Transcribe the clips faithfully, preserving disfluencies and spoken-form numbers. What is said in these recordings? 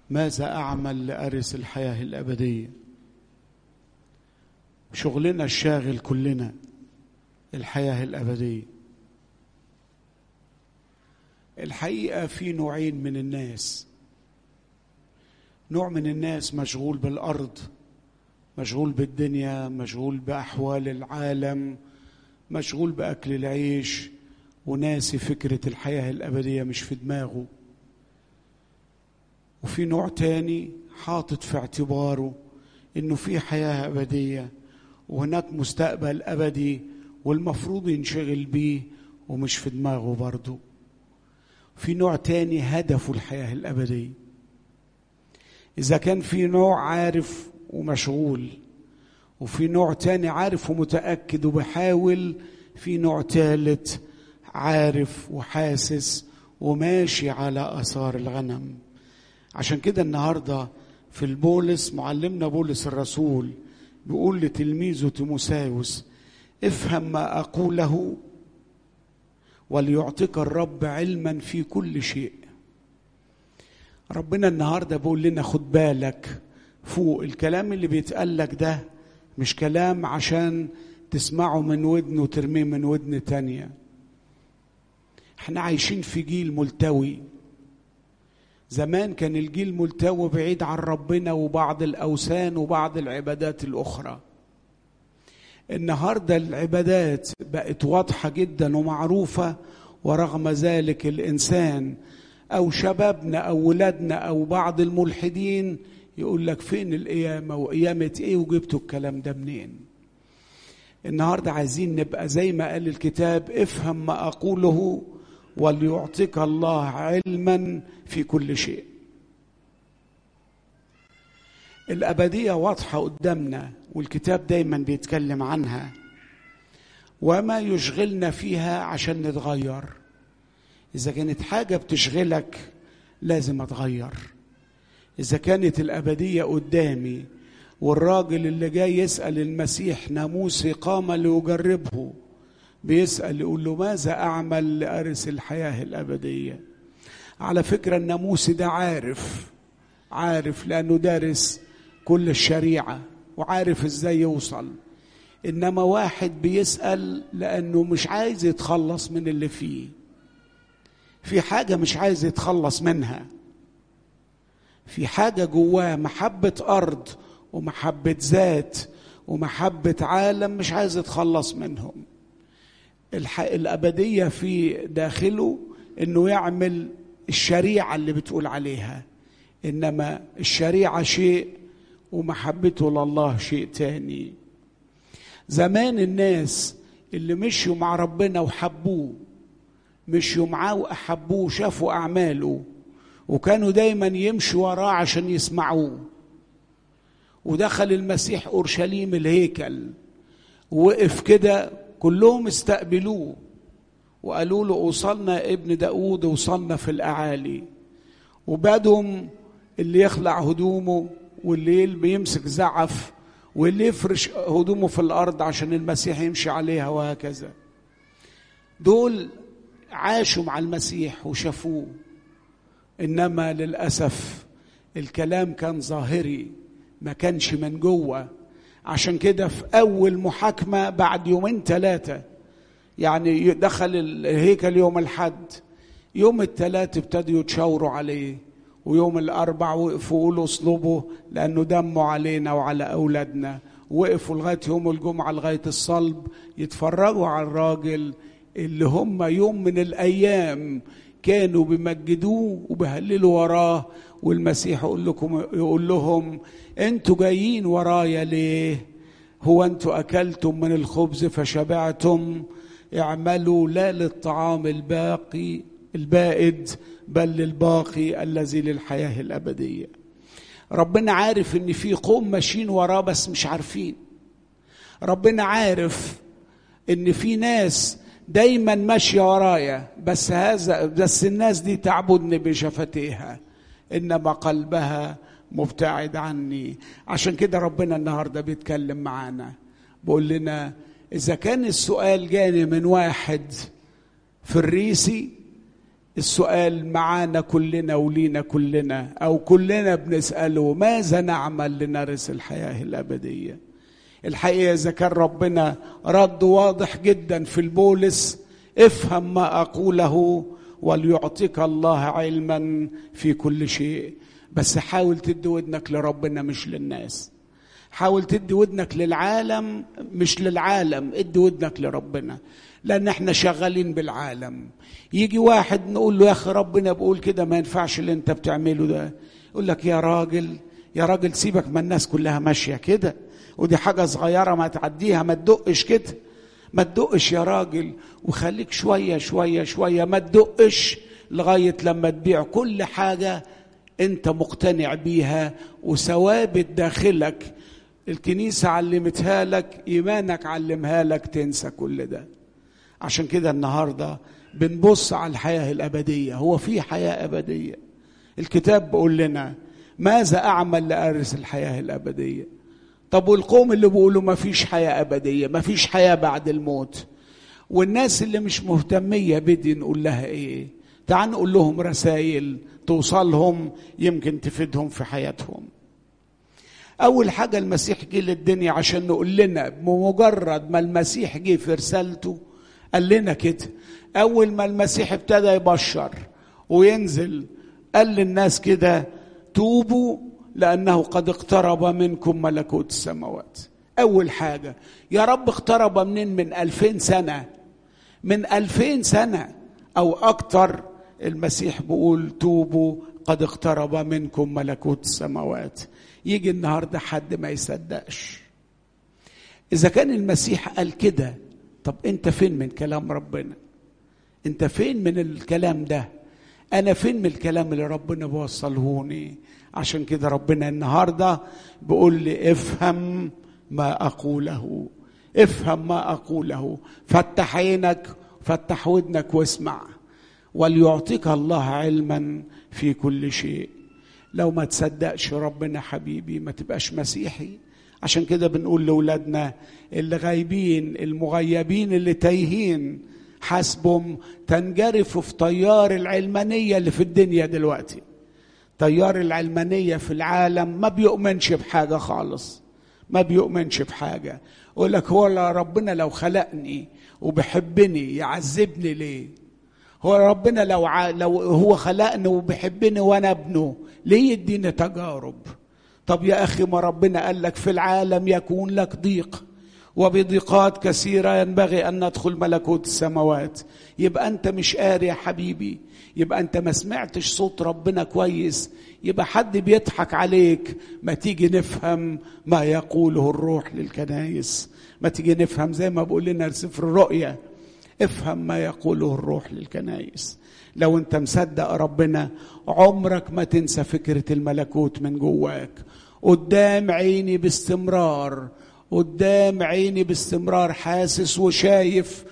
ماذا أعمل لأرث الحياة الأبدية؟ شغلنا الشاغل كلنا الحياة الأبدية. الحقيقة في نوعين من الناس. نوع من الناس مشغول بالأرض، مشغول بالدنيا، مشغول بأحوال العالم، مشغول بأكل العيش، وناسي فكرة الحياة الأبدية مش في دماغه. وفي نوع تاني حاطط في اعتباره إنه في حياة أبدية وهناك مستقبل أبدي والمفروض ينشغل بيه ومش في دماغه برضه. في نوع تاني هدفه الحياة الأبدية. إذا كان في نوع عارف ومشغول، وفي نوع تاني عارف ومتأكد وبحاول، في نوع ثالث عارف وحاسس وماشي على آثار الغنم. عشان كده النهاردة في البولس معلمنا بولس الرسول بيقول لتلميذه تيموثاوس: افهم ما أقوله وليعطيك الرب علما في كل شيء. ربنا النهاردة بيقول لنا خد بالك فوق الكلام اللي بيتقالك ده، مش كلام عشان تسمعه من ودن وترميه من ودن تانية. احنا عايشين في جيل ملتوي. زمان كان الجيل ملتوي بعيد عن ربنا وبعض الأوثان وبعض العبادات الأخرى. النهاردة العبادات بقت واضحة جدا ومعروفة، ورغم ذلك الإنسان أو شبابنا أو ولادنا أو بعض الملحدين يقول لك فين القيامة وقيامة إيه وجبتوا الكلام ده منين؟ النهاردة عايزين نبقى زي ما قال الكتاب: افهم ما أقوله وليعطيك الله علما في كل شيء. الأبدية واضحة قدامنا والكتاب دايما بيتكلم عنها، وما يشغلنا فيها عشان نتغير. إذا كانت حاجة بتشغلك لازم أتغير. إذا كانت الأبدية قدامي والراجل اللي جاي يسأل المسيح ناموسي قام ليجربه بيسأل يقول له: ماذا أعمل لأرث الحياة الأبدية؟ على فكرة الناموسي ده عارف عارف لأنه دارس كل الشريعة وعارف إزاي يوصل. إنما واحد بيسأل لأنه مش عايز يتخلص من اللي فيه، في حاجة مش عايز يتخلص منها، في حاجة جواه محبة أرض ومحبة ذات ومحبة عالم مش عايز يتخلص منهم. الأبدية في داخله إنه يعمل الشريعة اللي بتقول عليها، إنما الشريعة شيء ومحبته لله شيء تاني. زمان الناس اللي مشوا مع ربنا وحبوه، مشوا معاه وأحبوه، شافوا أعماله وكانوا دايما يمشوا وراه عشان يسمعوه. ودخل المسيح أورشليم الهيكل ووقف كده، كلهم استقبلوه وقالوا له: وصلنا ابن داود، وصلنا في الأعالي. وبعدهم اللي يخلع هدومه واللي بيمسك زعف واللي يفرش هدومه في الأرض عشان المسيح يمشي عليها، وهكذا. دول عاشوا مع المسيح وشافوه، إنما للأسف الكلام كان ظاهري ما كانش من جوه. عشان كده في أول محاكمة بعد يومين ثلاثة، يعني دخل الهيكل يوم الحد، يوم الثلاث ابتدوا يتشاوروا عليه، ويوم الأربع وقفوا يقولوا اصلبه لأنه دمه علينا وعلى أولادنا. وقفوا لغاية يوم الجمعة لغاية الصلب يتفرجوا على الراجل اللي هم يوم من الأيام كانوا بيمجدوه وبيهللوا وراه. والمسيح يقول لكم يقول لهم: انتوا جايين ورايا ليه؟ هو انتوا أكلتم من الخبز فشبعتم؟ اعملوا لا للطعام الباقي البائد بل للباقي الذي للحياة الأبدية. ربنا عارف ان في قوم ماشيين وراه بس مش عارفين. ربنا عارف ان في ناس دايما ماشية ورايا، بس هذا بس الناس دي تعبدني بشفتيها إنما قلبها مبتعد عني. عشان كده ربنا النهاردة بيتكلم معانا بيقول لنا: إذا كان السؤال جاني من واحد فريسي السؤال معانا كلنا ولينا كلنا، أو كلنا بنسأله: ماذا نعمل لنرث الحياة الأبدية؟ الحقيقة إذا كان ربنا رد واضح جدا في البولس: افهم ما أقوله وليعطيك الله علما في كل شيء. بس حاول تدي ودنك لربنا مش للناس، حاول تدي ودنك للعالم مش للعالم، ادي ودنك لربنا، لأن احنا شغالين بالعالم. يجي واحد نقول له: يا أخي ربنا بقول كده، ما ينفعش اللي انت بتعمله ده. يقول لك: يا راجل يا راجل سيبك، ما الناس كلها ماشية كده، ودي حاجة صغيرة ما تعديها، ما تدقش كده، ما تدقش يا راجل، وخليك شوية شوية شوية، ما تدقش لغاية لما تبيع كل حاجة انت مقتنع بيها وثوابت داخلك الكنيسة علمتها لك، إيمانك علمها لك، تنسى كل ده. عشان كده النهاردة بنبص على الحياة الأبدية. هو في حياة أبدية؟ الكتاب بيقول لنا: ماذا أعمل لأرث الحياة الأبدية؟ طب والقوم اللي بيقولوا ما فيش حياة أبدية، ما فيش حياة بعد الموت، والناس اللي مش مهتمية بدي نقول لها إيه؟ تعال نقول لهم رسائل توصلهم يمكن تفيدهم في حياتهم. أول حاجة المسيح جه للدنيا عشان نقول لنا، بمجرد ما المسيح جه في رسالته قال لنا كده. أول ما المسيح ابتدى يبشر وينزل قال للناس كده: توبوا لأنه قد اقترب منكم ملكوت السماوات. أول حاجة. يا رب اقترب منين؟ من ألفين سنة، من ألفين سنة أو أكتر. المسيح بيقول: توبوا قد اقترب منكم ملكوت السماوات. يجي النهاردة حد ما يصدقش. إذا كان المسيح قال كده، طب أنت فين من كلام ربنا؟ أنت فين من الكلام ده؟ أنا فين من الكلام اللي ربنا بوصلهوني؟ عشان كده ربنا النهاردة بيقول لي: افهم ما أقوله، افهم ما أقوله، فتح عينك، فتح ودنك واسمع، وليعطيك الله علما في كل شيء. لو ما تصدقش ربنا حبيبي ما تبقاش مسيحي. عشان كده بنقول لأولادنا اللي غايبين، المغيبين اللي تايهين، حسبهم تنجرفوا في طيار العلمانية اللي في الدنيا دلوقتي. طيار العلمانية في العالم ما بيؤمنش بحاجة خالص، ما بيؤمنش بحاجة. يقول لك: هو ربنا لو خلقني وبحبني يعذبني ليه؟ هو ربنا لو ع... لو هو خلقني وبحبني وانا ابنه ليه يديني تجارب؟ طب يا اخي، ما ربنا قال لك: في العالم يكون لك ضيق وبضيقات كثيرة ينبغي ان ندخل ملكوت السماوات. يبقى انت مش قاري يا حبيبي، يبقى انت ما سمعتش صوت ربنا كويس، يبقى حد بيضحك عليك. ما تيجي نفهم ما يقوله الروح للكنائس، ما تيجي نفهم زي ما بقول لنا سفر الرؤيا: افهم ما يقوله الروح للكنائس. لو انت مصدق ربنا عمرك ما تنسى فكرة الملكوت من جواك. قدام عيني باستمرار، قدام عيني باستمرار حاسس وشايف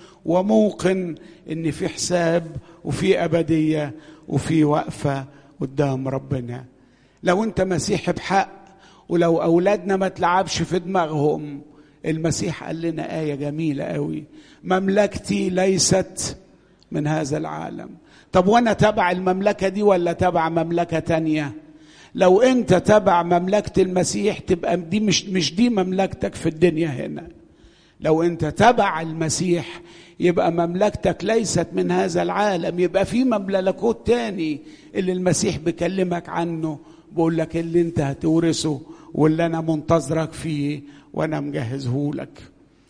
وموقن ان في حساب وفي أبدية وفي وقفة قدام ربنا. لو انت مسيحي بحق، ولو أولادنا ما تلعبش في دماغهم، المسيح قال لنا آية جميلة قوي: مملكتي ليست من هذا العالم. طب وانا تبع المملكة دي ولا تبع مملكة تانية؟ لو انت تبع مملكة المسيح تبقى دي مش, مش دي مملكتك في الدنيا هنا. لو انت تبع المسيح يبقى مملكتك ليست من هذا العالم، يبقى في مملكوت تاني اللي المسيح بيكلمك عنه، بقول لك اللي انت هتورثه واللي انا منتظرك فيه وانا مجهزه لك.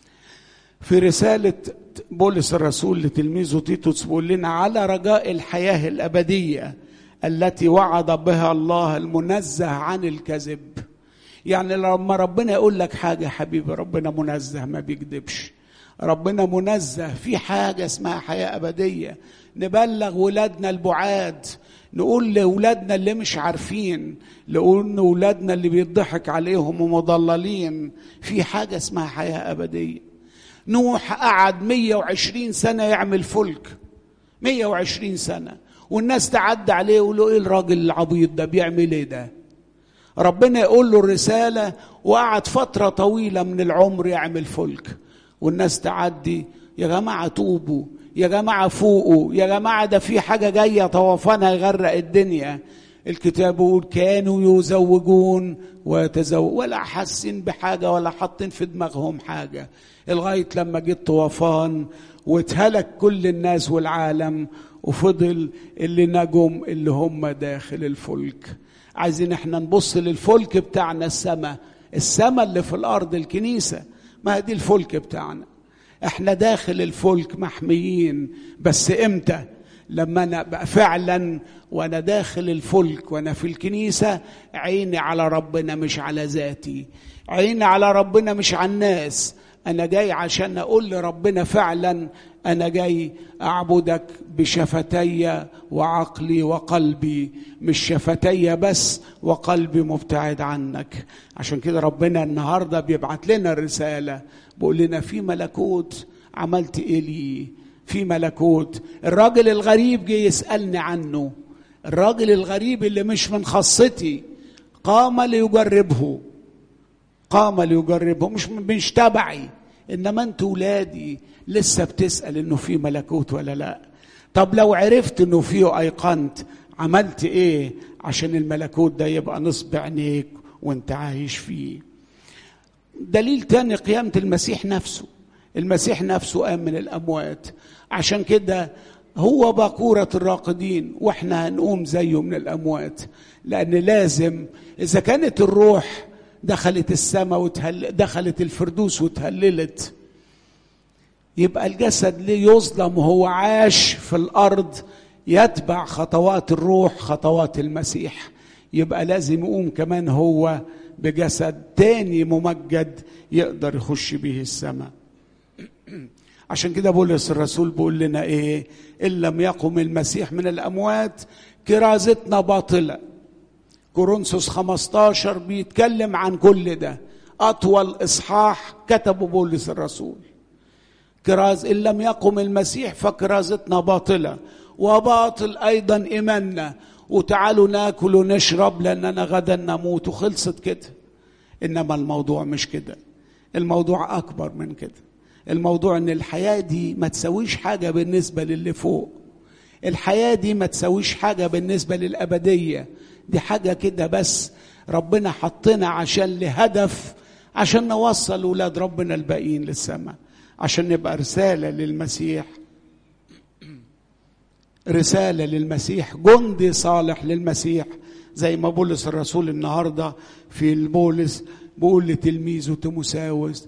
في رسالة بولس الرسول لتلميذه تيتوس بيقول لنا: على رجاء الحياة الأبدية التي وعد بها الله المنزه عن الكذب. يعني لما ربنا يقول لك حاجة حبيبي، ربنا منزه ما بيكذبش، ربنا منزه. في حاجة اسمها حياة أبدية. نبلغ ولادنا البعاد، نقول لأولادنا اللي مش عارفين، نقول لأولادنا اللي بيضحك عليهم ومضللين، في حاجة اسمها حياة أبدية. نوح قعد مية وعشرين سنة يعمل فلك، مية وعشرين سنة، والناس تعدى عليه ويقولوا: ايه الراجل العبيط ده بيعمل ايه ده؟ ربنا يقول له الرسالة وقعد فترة طويلة من العمر يعمل فلك، والناس تعدي: يا جماعة توبوا، يا جماعة فوقوا، يا جماعة ده في حاجة جاية طوفانها يغرق الدنيا. الكتاب يقول كانوا يزوجون ويتزوج ولا حاسين بحاجة ولا حاطين في دماغهم حاجة، لغاية لما جت طوفان واتهلك كل الناس والعالم، وفضل اللي نجم اللي هم داخل الفلك. عايزين احنا نبص للفلك بتاعنا، السماء السماء اللي في الأرض الكنيسة، ما دي الفلك بتاعنا. احنا داخل الفلك محميين، بس امتى؟ لما انا بقى فعلا وانا داخل الفلك وانا في الكنيسة عيني على ربنا مش على ذاتي، عيني على ربنا مش على الناس. انا جاي عشان اقول لربنا فعلا انا جاي اعبدك بشفتي وعقلي وقلبي، مش شفتي بس وقلبي مبتعد عنك. عشان كده ربنا النهاردة بيبعت لنا الرسالة، بيقول لنا في ملكوت عملت ايه لي، في ملكوت. الراجل الغريب جه يسألني عنه، الراجل الغريب اللي مش من خاصتي قام ليجربه، قام ليجربه، مش مش تبعي، انما انتوا ولادي. لسه بتسأل انه في ملكوت ولا لا؟ طب لو عرفت انه فيه ايقنت عملت ايه عشان الملكوت ده يبقى نصب عينيك وانت عايش فيه؟ دليل تاني قيامة المسيح نفسه. المسيح نفسه قام من الأموات، عشان كده هو باكورة الراقدين، واحنا هنقوم زيه من الأموات. لأن لازم إذا كانت الروح دخلت السماء وتهل... دخلت الفردوس وتهللت، يبقى الجسد ليه يظلم وهو عاش في الأرض يتبع خطوات الروح خطوات المسيح؟ يبقى لازم يقوم كمان هو بجسد تاني ممجد يقدر يخش به السماء. عشان كده بولس الرسول بيقول لنا ايه؟ ان لم يقم المسيح من الاموات كرازتنا باطله. كورنثوس خمستاشر بيتكلم عن كل ده، اطول اصحاح كتبه بولس الرسول. كراز ان لم يقم المسيح فكرازتنا باطله، وباطل ايضا ايماننا، وتعالوا ناكل ونشرب لاننا غدا نموت، وخلصت كده. انما الموضوع مش كده، الموضوع اكبر من كده. الموضوع ان الحياة دي ما تسويش حاجة بالنسبة للي فوق، الحياة دي ما تسويش حاجة بالنسبة للأبدية. دي حاجة كده بس ربنا حطنا عشان لهدف، عشان نوصل ولاد ربنا الباقيين للسماء، عشان نبقى رسالة للمسيح، رسالة للمسيح، جندي صالح للمسيح. زي ما بولس الرسول النهاردة في البولس بقول لتلميذه تيموثاوس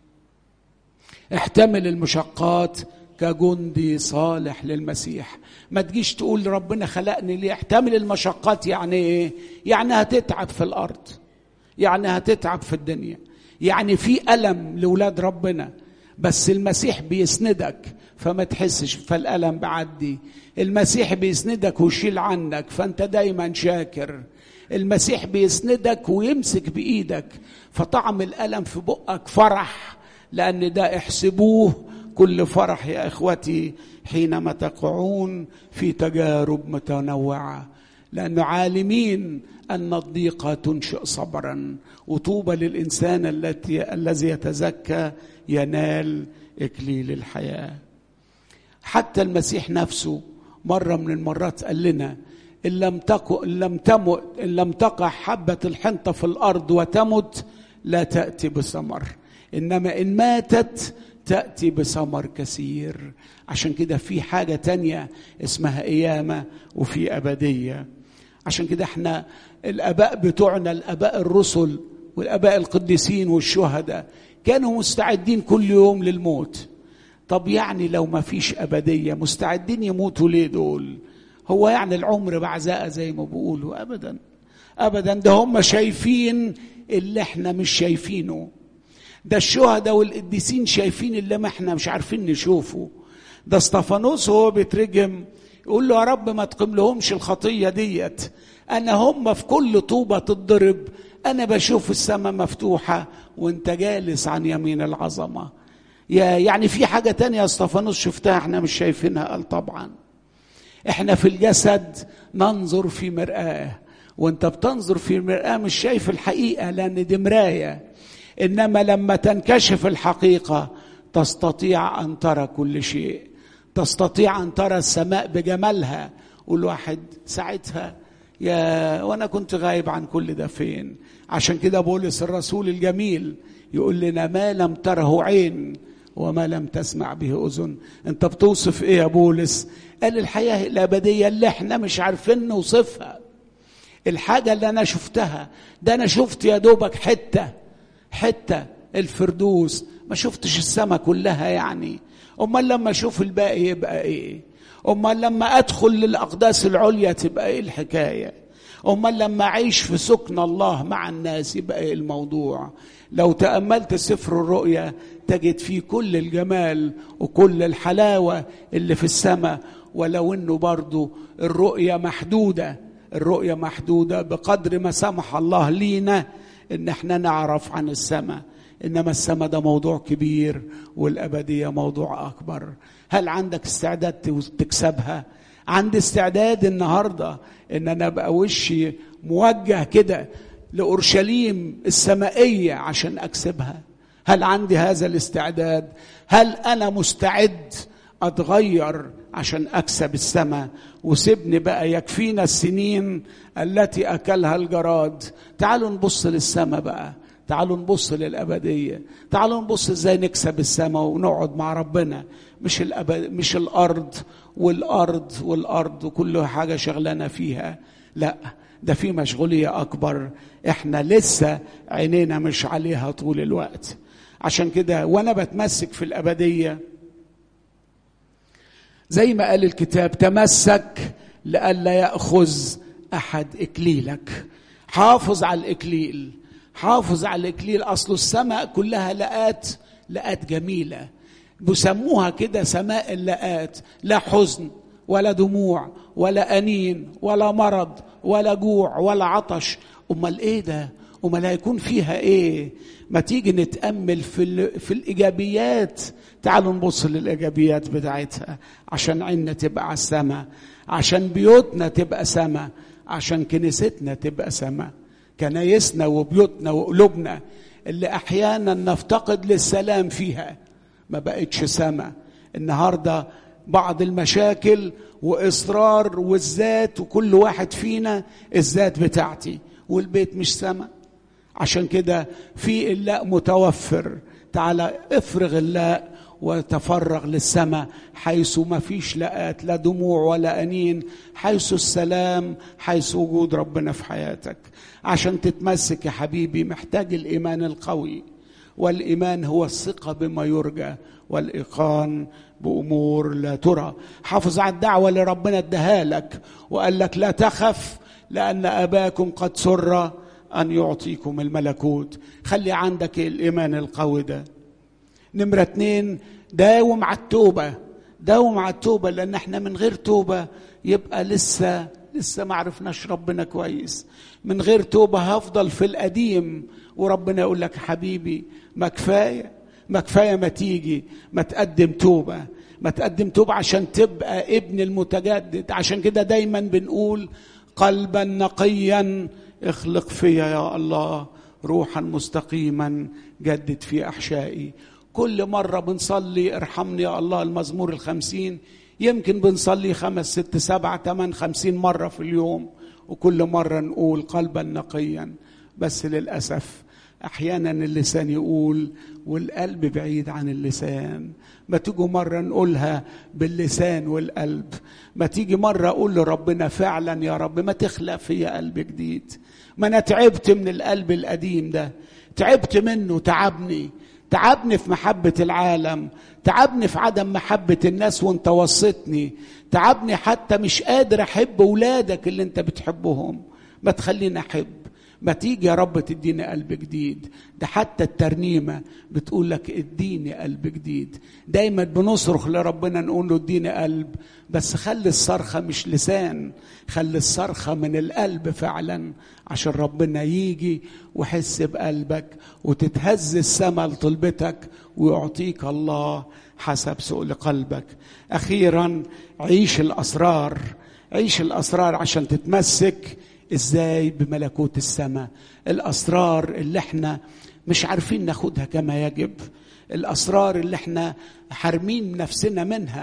احتمل المشقات كجندي صالح للمسيح. ما تجيش تقول ربنا خلقني ليه. احتمل المشقات يعني ايه؟ يعني هتتعب في الارض، يعني هتتعب في الدنيا، يعني في ألم لولاد ربنا، بس المسيح بيسندك فما تحسش، فالألم بعدي. المسيح بيسندك ويشيل عنك فانت دايما شاكر. المسيح بيسندك ويمسك بإيدك، فطعم الألم في بقك فرح، لأن ده احسبوه كل فرح يا إخوتي حينما تقعون في تجارب متنوعة، لأنه عالمين أن الضيقة تنشئ صبرا، وطوبى للإنسان التي الذي يتزكى ينال إكليل الحياة. حتى المسيح نفسه مرة من المرات قال لنا إن لم تقع إن لم تمت إن لم تقع حبة الحنطة في الأرض وتمت لا تأتي بثمر، إنما إن ماتت تأتي بثمر كثير. عشان كده في حاجة تانية اسمها قيامة وفي أبدية. عشان كده احنا الآباء بتوعنا، الآباء الرسل والآباء القديسين والشهداء كانوا مستعدين كل يوم للموت. طب يعني لو ما فيش أبدية مستعدين يموتوا ليه دول؟ هو يعني العمر بعزاء زي ما بيقولوا؟ أبدا أبدا، ده هم شايفين اللي احنا مش شايفينه. ده الشهداء والقديسين شايفين اللي ما احنا مش عارفين نشوفه. ده استفانوس هو بيترجم يقول له يا رب ما تقم لهمش الخطية ديت، أنا هم في كل طوبة تضرب أنا بشوف السماء مفتوحة وانت جالس عن يمين العظمة. يا يعني في حاجة تانية يا استفانوس شفتها احنا مش شايفينها؟ قال طبعا. احنا في الجسد ننظر في مرآة، وانت بتنظر في المرآة مش شايف الحقيقة لأن دي مراية، إنما لما تنكشف الحقيقة تستطيع أن ترى كل شيء، تستطيع أن ترى السماء بجمالها. والواحد ساعتها يا وأنا كنت غايب عن كل ده فين. عشان كده بولس الرسول الجميل يقول لنا ما لم تره عين وما لم تسمع به أذن. أنت بتوصف إيه يا بولس؟ قال الحياة الأبدية اللي احنا مش عارفين نوصفها. الحاجة اللي أنا شفتها ده أنا شفت يا دوبك حتة حتة الفردوس، ما شفتش السماء كلها يعني. أمال لما أشوف الباقي يبقى إيه؟ أمال لما أدخل للأقداس العليا تبقى إيه الحكاية؟ أمال لما أعيش في سكن الله مع الناس يبقى إيه الموضوع؟ لو تأملت سفر الرؤيا تجد فيه كل الجمال وكل الحلاوة اللي في السماء، ولو إنه برضو الرؤيا محدودة. الرؤيا محدودة بقدر ما سمح الله لينا إن احنا نعرف عن السماء، إنما السماء ده موضوع كبير والأبدية موضوع أكبر. هل عندك استعداد تكسبها؟ عندي استعداد النهاردة إن أنا أبقى وشي موجه كده لأورشليم السمائية عشان أكسبها. هل عندي هذا الاستعداد؟ هل أنا مستعد أتغير عشان أكسب السماء؟ وسيبني بقى يكفينا السنين التي أكلها الجراد. تعالوا نبص للسماء بقى، تعالوا نبص للأبدية، تعالوا نبص إزاي نكسب السماء ونقعد مع ربنا. مش الأبد مش الأرض والأرض والأرض وكل حاجة شغلنا فيها، لا، ده في مشغولية أكبر إحنا لسه عينينا مش عليها طول الوقت. عشان كده وأنا بتمسك في الأبدية زي ما قال الكتاب تمسك لئلا يأخذ أحد إكليلك. حافظ على الإكليل، حافظ على الإكليل. أصل السماء كلها لقات لقات جميلة، بسموها كده سماء اللقات، لا حزن ولا دموع ولا أنين ولا مرض ولا جوع ولا عطش. أمال إيه ده؟ أمال هيكون فيها إيه؟ ما تيجي نتأمل في, في الإيجابيات. تعالوا نبص للإيجابيات بتاعتها عشان عيننا تبقى على السماء، عشان بيوتنا تبقى سماء، عشان كنيستنا تبقى سماء. كنايسنا وبيوتنا وقلوبنا اللي أحيانا نفتقد للسلام فيها ما بقتش سماء. النهاردة بعض المشاكل وإصرار والذات، وكل واحد فينا الذات بتاعتي، والبيت مش سماء. عشان كده في اللاء متوفر. تعالى افرغ اللاء وتفرغ للسماء حيث ما فيش لاءات، لا دموع ولا أنين، حيث السلام، حيث وجود ربنا في حياتك. عشان تتمسك يا حبيبي محتاج الإيمان القوي، والإيمان هو الثقة بما يرجى والإيقان بأمور لا ترى. حافظ على الدعوة اللي ربنا اداها لك وقال لك لا تخف لأن أباكم قد سر أن يعطيكم الملكوت. خلي عندك الإيمان القوي ده. نمرة اتنين، داوم على التوبة. داوم على التوبة، لأن احنا من غير توبة يبقى لسه لسه ما عرفناش ربنا كويس. من غير توبة هفضل في القديم، وربنا يقول لك حبيبي ما كفاية ما كفاية ما تيجي ما تقدم توبة، ما تقدم توبة عشان تبقى ابن المتجدد. عشان كده دايما بنقول قلبا نقيا اخلق فيا يا الله، روحا مستقيما جدد في أحشائي. كل مرة بنصلي ارحمني يا الله المزمور الخمسين، يمكن بنصلي خمس ست سبع تمن خمسين مرة في اليوم، وكل مرة نقول قلبا نقيا. بس للأسف أحيانا اللسان يقول والقلب بعيد عن اللسان. ما تيجي مرة نقولها باللسان والقلب، ما تيجي مرة أقول لربنا فعلا يا رب ما تخلق فيا قلب جديد. ما أنا تعبت من القلب القديم ده، تعبت منه، تعبني تعبني في محبة العالم، تعبني في عدم محبة الناس وانت وصيتني، تعبني حتى مش قادر أحب أولادك اللي انت بتحبهم. ما تخليني أحب. ما تيجي يا رب تديني قلب جديد. ده حتى الترنيمة بتقول لك اديني قلب جديد. دايما بنصرخ لربنا نقول له اديني قلب، بس خلي الصرخة مش لسان، خلي الصرخة من القلب فعلا، عشان ربنا يجي ويحس بقلبك وتتهز السماء لطلبتك ويعطيك الله حسب سؤل قلبك. أخيرا عيش الأسرار. عيش الأسرار عشان تتمسك ازاي بملكوت السماء. الأسرار اللي احنا مش عارفين ناخدها كما يجب، الأسرار اللي احنا حارمين نفسنا منها.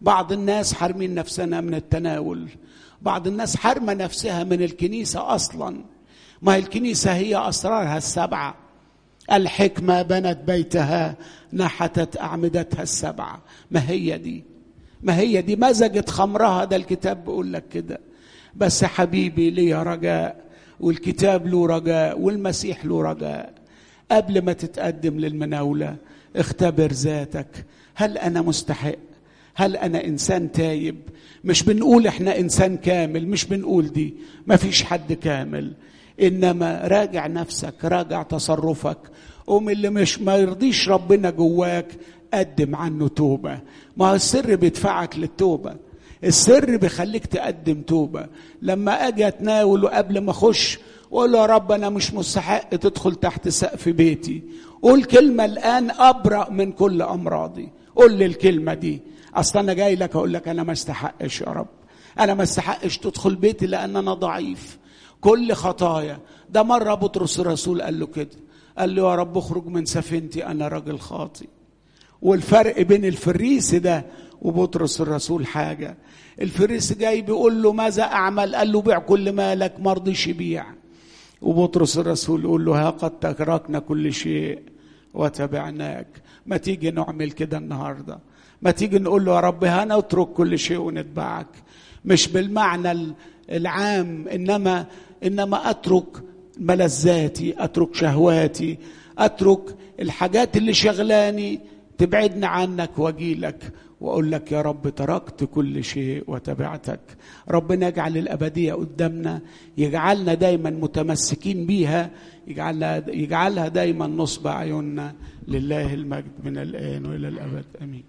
بعض الناس حارمين نفسنا من التناول، بعض الناس حارمة نفسها من الكنيسة أصلا. ما هي الكنيسة هي أسرارها السبعة. الحكمة بنت بيتها نحتت أعمدتها السبعة. ما هي دي، ما هي دي مزجت خمرها، ده الكتاب بيقول لك كده. بس حبيبي ليه رجاء، والكتاب له رجاء، والمسيح له رجاء. قبل ما تتقدم للمناولة اختبر ذاتك، هل أنا مستحق؟ هل أنا إنسان تايب؟ مش بنقول إحنا إنسان كامل، مش بنقول دي، ما فيش حد كامل، إنما راجع نفسك، راجع تصرفك. قوم اللي مش ما يرضيش ربنا جواك قدم عنه توبة. ما هو السر بيدفعك للتوبة، السر بيخليك تقدم توبة. لما أجي أتناول وقبل ما أخش قول يا رب أنا مش مستحق تدخل تحت سقف بيتي، قول كلمة الآن أبرأ من كل أمراضي. قول لي الكلمة دي، أصلا أنا جاي لك أقول لك أنا ما استحقش يا رب، أنا ما استحقش تدخل بيتي لأن أنا ضعيف، كل خطايا. ده مرة بطرس الرسول قال له كده، قال له يا رب اخرج من سفينتي أنا راجل خاطي. والفرق بين الفريسي ده وبطرس الرسول حاجة. الفريسي جاي بيقول له ماذا أعمل؟ قال له بيع كل مالك، ما رضيش يبيع. وبطرس الرسول يقول له ها قد تركنا كل شيء وتبعناك. ما تيجي نعمل كده النهاردة، ما تيجي نقول له يا رب هنترك كل شيء ونتبعك، مش بالمعنى العام، إنما إنما أترك ملذاتي، أترك شهواتي، أترك الحاجات اللي شغلاني تبعدنا عنك، واجيلك واقول لك يا رب تركت كل شيء وتبعتك. ربنا يجعل الأبدية قدامنا، يجعلنا دايما متمسكين بيها، يجعلها يجعلها دايما نصب عيوننا. لله المجد من الآن وإلى الأبد آمين.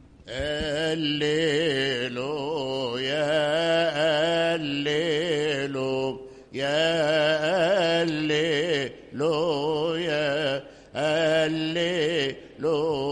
الليلو يا الليلو يا الليلو يا الليلو